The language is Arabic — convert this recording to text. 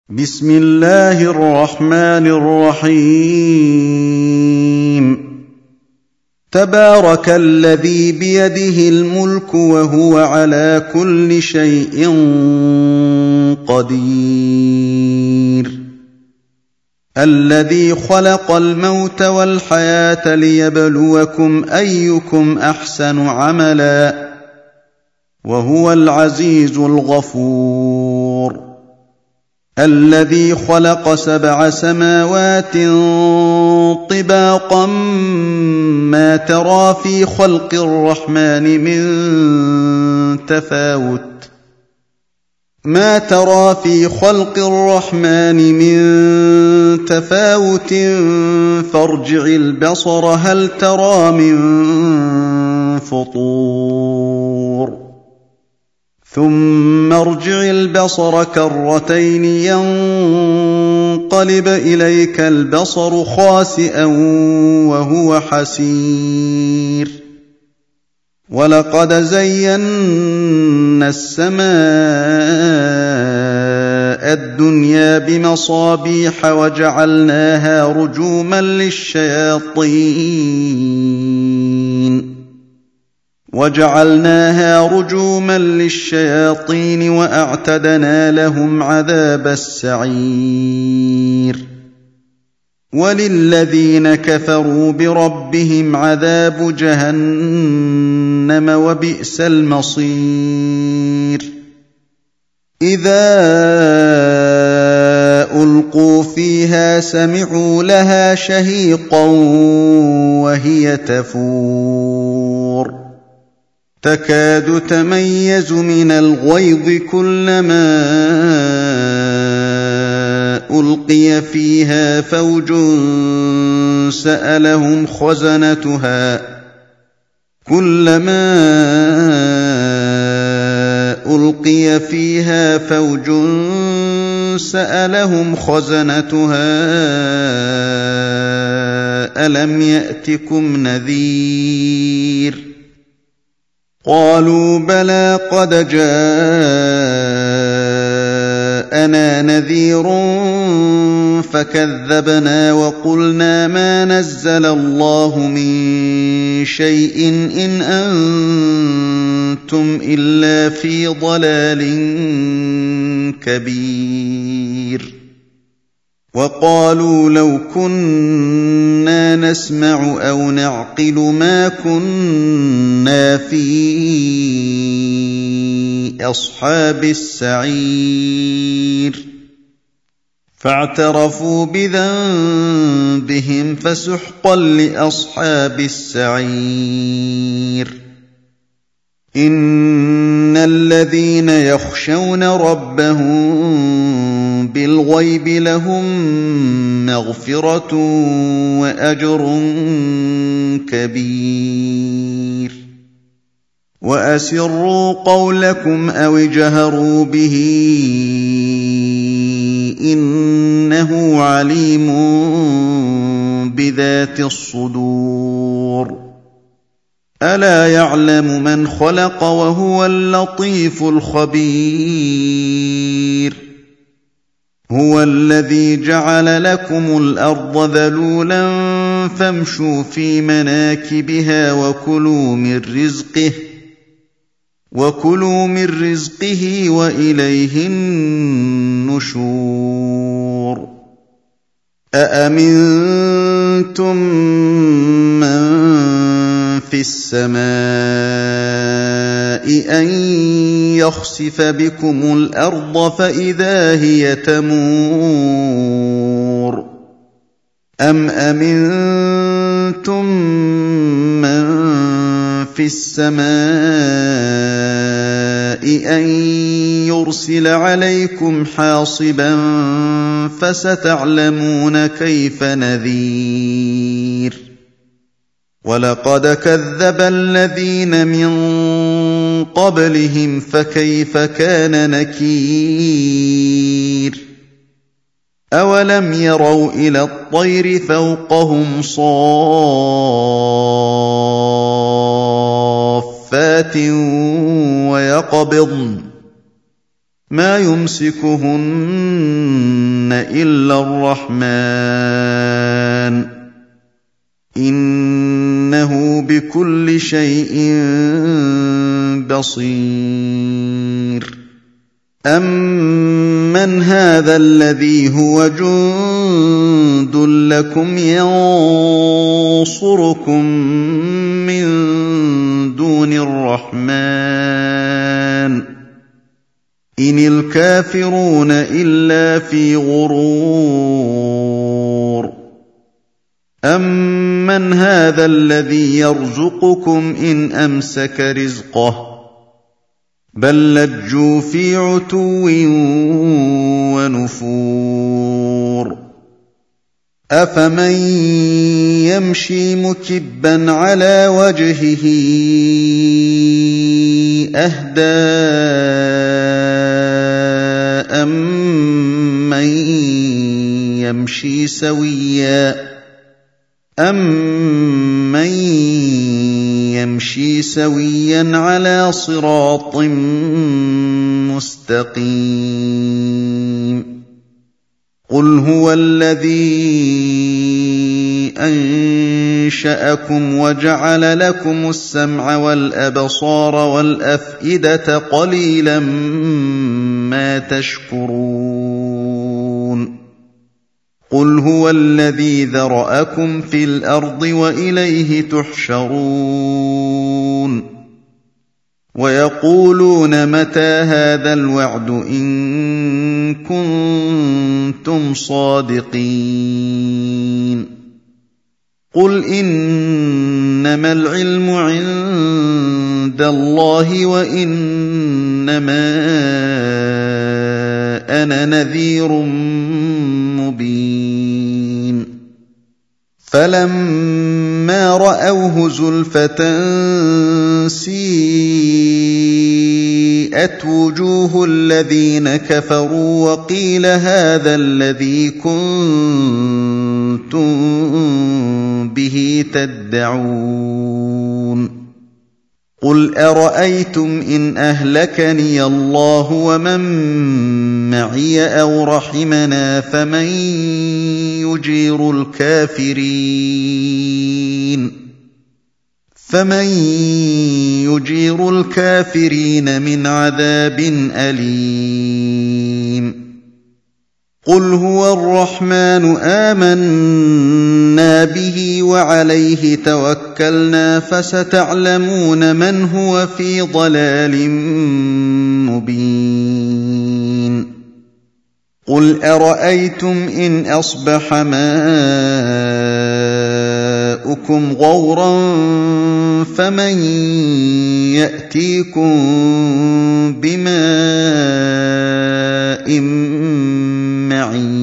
بسم الله الرحمن الرحيم تبارك الذي بيده الملك وهو على كل شيء قدير الذي خلق الموت والحياة ليبلوكم أيكم أحسن عملا وهو العزيز الغفور الذي خلق 7 سماوات طباقا ما ترى في خلق الرحمن من تفاوت فارجع البصر هل ترى من فطور ثم ارجع البصر كرتين ينقلب إليك البصر خاسئا وهو حسير ولقد زينا السماء الدنيا بمصابيح وجعلناها رجوما للشياطين وأعتدنا لهم عذاب السعير وللذين كفروا بربهم عذاب جهنم وبئس المصير إذا ألقوا فيها سمعوا لها شهيقا وهي تفور تكاد تميز من الغيظ كلما ألقي فيها فوج سألهم خزنتها ألم يأتكم نذير قالوا بلى قد جاءنا نذير فكذبنا وقلنا ما نزل الله من شيء إن أنتم إلا في ضلال كبير وقالوا لو كنا نسمع أو نعقل ما كنا في أصحاب السعير فاعترفوا بذنبهم فسحقا لأصحاب السعير إن الذين يخشون ربهم بالغيب لهم مغفرة وأجر كبير وأسروا قولكم أو اجهروا به إنه عليم بذات الصدور ألا يعلم من خلق وهو اللطيف الخبير هو الذي جعل لكم الأرض ذلولا فامشوا في مناكبها وكلوا من رزقه وإليه النشور أأمنتم من في السماء أن يخسف بكم الأرض فإذا هي تمور أم أمنتم من في السماء أن يرسل عليكم حاصبا فستعلمون كيف نذير ولقد كذب الذين من قبلهم فكيف كان نكير أولم يروا إلى الطير فوقهم صافات ويقبضن ما يمسكهن إلا الرحمن إنه بكل شيء بصير أمن هذا الذي هو جند لكم ينصركم من دون الرحمن إن الكافرون إلا في غرور أمن هذا الذي يرزقكم إن أمسك رزقه بل لجوا في عتو ونفور أفمن يمشي مكبا على وجهه أهدى أمن يمشي سويا على صراط مستقيم قل هو الذي أنشأكم وجعل لكم السمع والأبصار والأفئدة قليلا ما تشكرون قل هو الذي ذرأكم في الأرض وإليه تحشرون ويقولون متى هذا الوعد إن كنتم صادقين قل إنما العلم عند الله وإنما أنا نذير مبين فلما رأوه زلفة سيئت وجوه الذين كفروا وقيل هذا الذي كنتم به تدعون قل أرأيتم إن أهلكني الله ومن معي أو رحمنا فمن يجير الكافرين من عذاب أليم قل هو الرحمن آمنا به وعليه توكلنا فستعلمون من هو في ضلال مبين قل أرأيتم إن أصبح ماؤكم غورا فمن يأتيكم بماء معين